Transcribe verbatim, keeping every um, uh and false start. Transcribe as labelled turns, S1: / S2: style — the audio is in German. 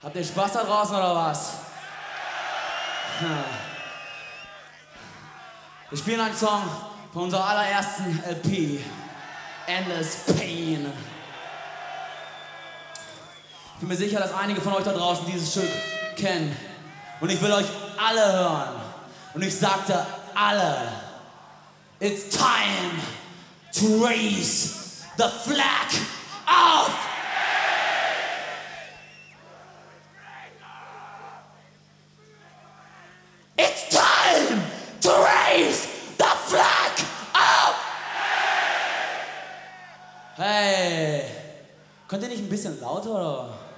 S1: Habt ihr Spaß da draußen oder was? Wir spielen einen Song von unserer allerersten L P, Endless Pain. Ich bin mir sicher, dass einige von euch da draußen dieses Stück kennen. Und ich will euch alle hören. Und ich sagte alle, it's time to raise the flag of It's time to raise the flag up! Hey, könnt ihr nicht ein bisschen lauter oder?